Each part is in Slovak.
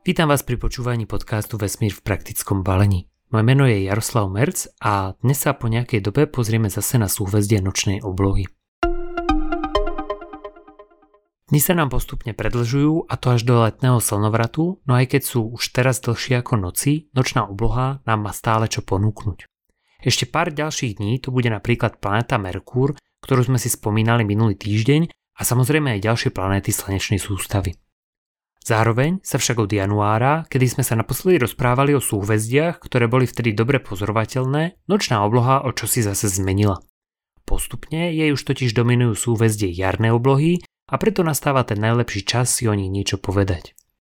Vítam vás pri počúvaní podcastu Vesmír v praktickom balení. Moje meno je Jaroslav Merc a dnes sa po nejakej dobe pozrieme zase na súhvezdie nočnej oblohy. Dni sa nám postupne predĺžujú, a to až do letného slnovratu, no aj keď sú už teraz dlhšie ako noci, nočná obloha nám má stále čo ponúknuť. Ešte pár ďalších dní to bude napríklad planéta Merkúr, ktorú sme si spomínali minulý týždeň, a samozrejme aj ďalšie planéty slnečnej sústavy. Zároveň sa však od januára, kedy sme sa naposledy rozprávali o súhvezdiach, ktoré boli vtedy dobre pozorovateľné, nočná obloha o čosi zase zmenila. Postupne jej už totiž dominujú súhvezdie jarnej oblohy a preto nastáva ten najlepší čas si o nich niečo povedať.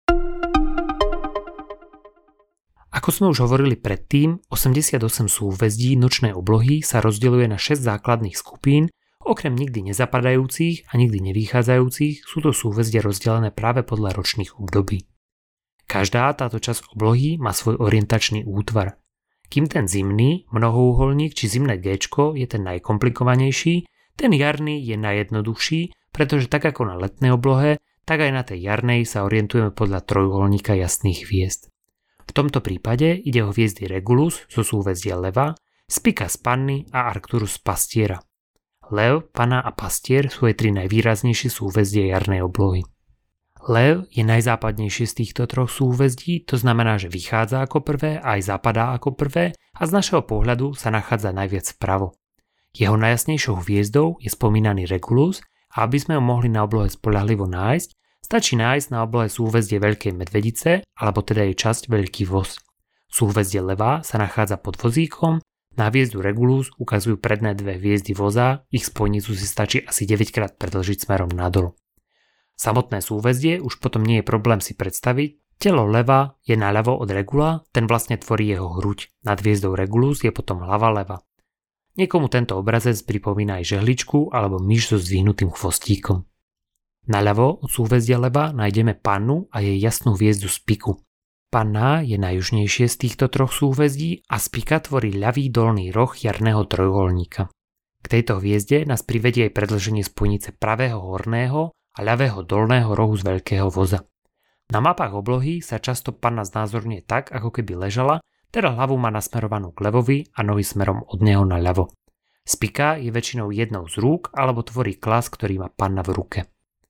Ako sme už hovorili predtým, 88 súhvezdí nočnej oblohy sa rozdeľuje na 6 základných skupín. Okrem nikdy nezapadajúcich a nikdy nevychádzajúcich sú to súhvezdia rozdelené práve podľa ročných období. Každá táto časť oblohy má svoj orientačný útvar. Kým ten zimný, mnohouholník či zimné Géčko je ten najkomplikovanejší, ten jarný je najjednoduchší, pretože tak ako na letnej oblohe, tak aj na tej jarnej sa orientujeme podľa trojuholníka jasných hviezd. V tomto prípade ide o hviezdy Regulus zo súhvezdia Leva, Spica z Panny a Arcturus z Pastiera. Lev, Panna a Pastier sú aj tri najvýraznejšie súhvezdie jarnej oblohy. Lev je najzápadnejšie z týchto troch súhvezdí, to znamená, že vychádza ako prvé a aj zapadá ako prvé a z našeho pohľadu sa nachádza najviac vpravo. Jeho najjasnejšou hviezdou je spomínaný Regulus a aby sme ho mohli na oblohe spoľahlivo nájsť, stačí nájsť na oblohe súhvezdie Veľkej medvedice alebo teda jej časť Veľký voz. Súhvezdie Leva sa nachádza pod vozíkom. Na hviezdu Regulus ukazujú predné dve hviezdy voza, ich spojnicu si stačí asi 9 krát predĺžiť smerom nadol. Samotné súhvezdie už potom nie je problém si predstaviť, telo Leva je naľavo od Regula, ten vlastne tvorí jeho hruď, nad hviezdou Regulus je potom hlava Leva. Niekomu tento obrazec pripomína aj žehličku alebo myš so zdvihnutým chvostíkom. Naľavo od súhvezdia Leva nájdeme Pannu a jej jasnú hviezdu Spiku. Panna je najjužnejšie z týchto troch súhvezdí a Spica tvorí ľavý dolný roh jarného trojuholníka. K tejto hviezde nás privedie aj predĺženie spojnice pravého horného a ľavého dolného rohu z Veľkého voza. Na mapách oblohy sa často Panna znázorňuje tak, ako keby ležala, teda hlavu má nasmerovanú k Levovi a nohy smerom od neho na ľavo. Spica je väčšinou jednou z rúk alebo tvorí klas, ktorý má Panna v ruke.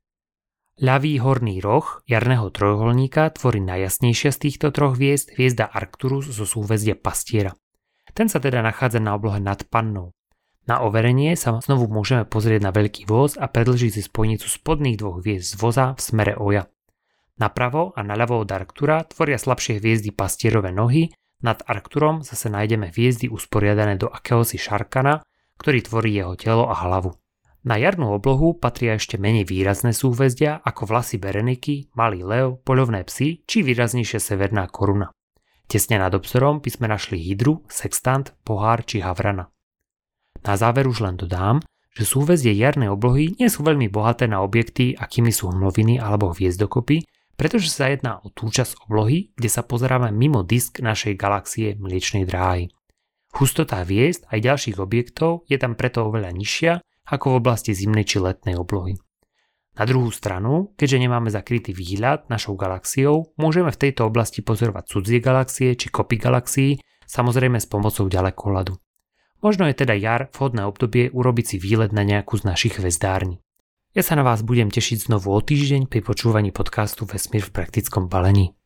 Ľavý horný roh jarného trojuholníka tvorí najjasnejšia z týchto troch hviezd hviezda Arcturus zo súhvezdia Pastiera. Ten sa teda nachádza na oblohe nad Pannou. Na overenie sa znovu môžeme pozrieť na Veľký voz a predĺžiť si spojnicu spodných dvoch hviezd z voza v smere Oja. Napravo a naľavo od Arctura tvoria slabšie hviezdy Pastierove nohy, nad Arcturom zase nájdeme hviezdy usporiadané do akéhosi šarkana, ktorý tvorí jeho telo a hlavu. Na jarnú oblohu patria ešte menej výrazné súhvezdia ako vlasy Bereniky, Malý lev, poľovné psy či výraznejšia Severná koruna. Tesne nad obzorom by sme našli Hydru, Sextant, Pohár či Havrana. Na záver už len dodám, že súhvezdie jarnej oblohy nie sú veľmi bohaté na objekty, akými sú hmloviny alebo hviezdokopy, pretože sa jedná o tú časť oblohy, kde sa pozeráme mimo disk našej galaxie Mliečnej dráhy. Hustota hviezd aj ďalších objektov je tam preto oveľa nižšia ako v oblasti zimnej či letnej oblohy. Na druhú stranu, keďže nemáme zakrytý výhľad našou galaxiou, môžeme v tejto oblasti pozorovať cudzie galaxie či kopy galaxií, samozrejme s pomocou ďalekohľadu. Možno je teda jar vhodné obdobie urobiť si výlet na nejakú z našich hvezdární. Ja sa na vás budem tešiť znovu o týždeň pri počúvaní podcastu Vesmír v praktickom balení.